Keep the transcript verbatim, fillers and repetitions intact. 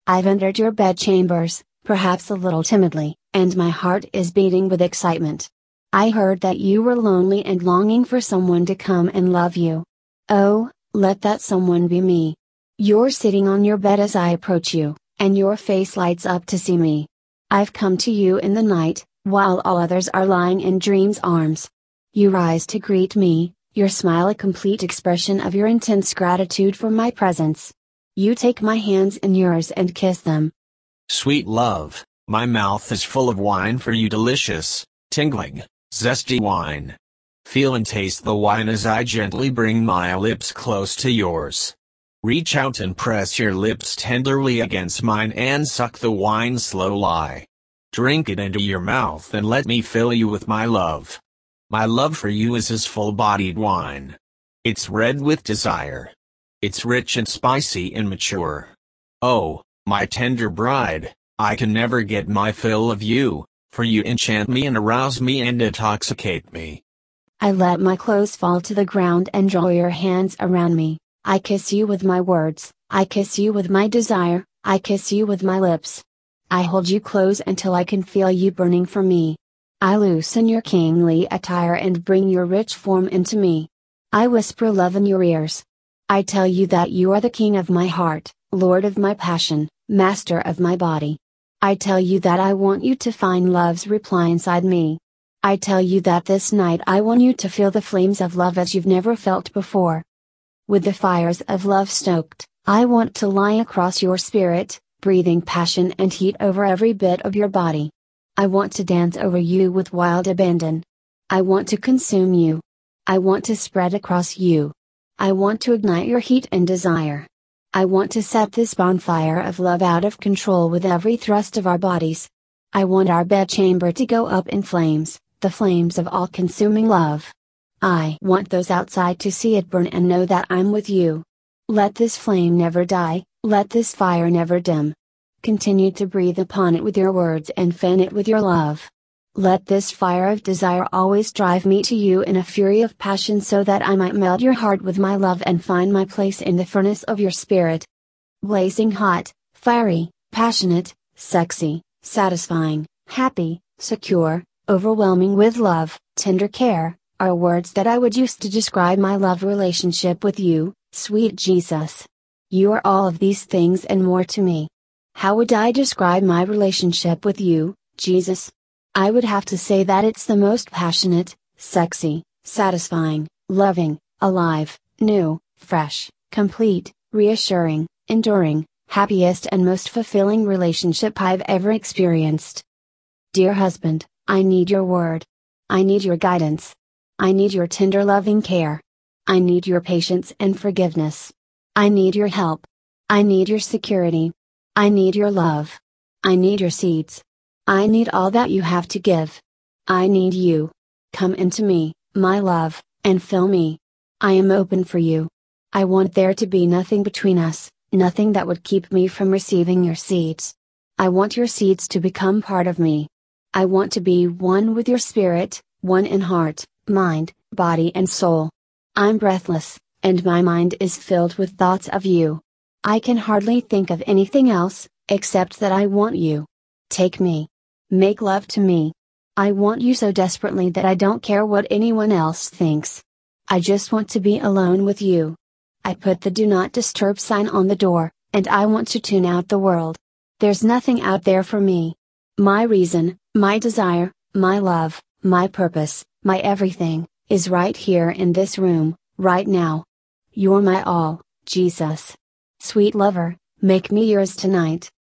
I've entered your bedchambers, perhaps a little timidly, and my heart is beating with excitement. I heard that you were lonely and longing for someone to come and love you. Oh, let that someone be me. You're sitting on your bed as I approach you, and your face lights up to see me. I've come to you in the night, while all others are lying in dreams' arms. You rise to greet me, your smile a complete expression of your intense gratitude for my presence. You take my hands in yours and kiss them. Sweet love, my mouth is full of wine for you, delicious, tingling, zesty wine. Feel and taste the wine as I gently bring my lips close to yours. Reach out and press your lips tenderly against mine and suck the wine slowly. Drink it into your mouth and let me fill you with my love. My love for you is as full-bodied wine. It's red with desire. It's rich and spicy and mature. Oh, my tender bride, I can never get my fill of you, for you enchant me and arouse me and intoxicate me. I let my clothes fall to the ground and draw your hands around me. I kiss you with my words, I kiss you with my desire, I kiss you with my lips. I hold you close until I can feel you burning for me. I loosen your kingly attire and bring your rich form into me. I whisper love in your ears. I tell you that you are the king of my heart, lord of my passion, master of my body. I tell you that I want you to find love's reply inside me. I tell you that this night I want you to feel the flames of love as you've never felt before. With the fires of love stoked, I want to lie across your spirit, breathing passion and heat over every bit of your body. I want to dance over you with wild abandon. I want to consume you. I want to spread across you. I want to ignite your heat and desire. I want to set this bonfire of love out of control with every thrust of our bodies. I want our bedchamber to go up in flames, the flames of all-consuming love. I want those outside to see it burn and know that I'm with you. Let this flame never die, let this fire never dim. Continue to breathe upon it with your words and fan it with your love. Let this fire of desire always drive me to you in a fury of passion so that I might melt your heart with my love and find my place in the furnace of your spirit. Blazing hot, fiery, passionate, sexy, satisfying, happy, secure, overwhelming with love, tender care, are words that I would use to describe my love relationship with you, sweet Jesus. You are all of these things and more to me. How would I describe my relationship with you, Jesus? I would have to say that it's the most passionate, sexy, satisfying, loving, alive, new, fresh, complete, reassuring, enduring, happiest and most fulfilling relationship I've ever experienced. Dear husband, I need your word. I need your guidance. I need your tender loving care. I need your patience and forgiveness. I need your help. I need your security. I need your love. I need your seeds. I need all that you have to give. I need you. Come into me, my love, and fill me. I am open for you. I want there to be nothing between us, nothing that would keep me from receiving your seeds. I want your seeds to become part of me. I want to be one with your spirit, one in heart, mind, body and soul. I'm breathless, and my mind is filled with thoughts of you. I can hardly think of anything else, except that I want you. Take me. Make love to me. I want you so desperately that I don't care what anyone else thinks. I just want to be alone with you. I put the do not disturb sign on the door, and I want to tune out the world. There's nothing out there for me. My reason, my desire, my love, my purpose, my everything, is right here in this room, right now. You're my all, Jesus. Sweet lover, make me yours tonight.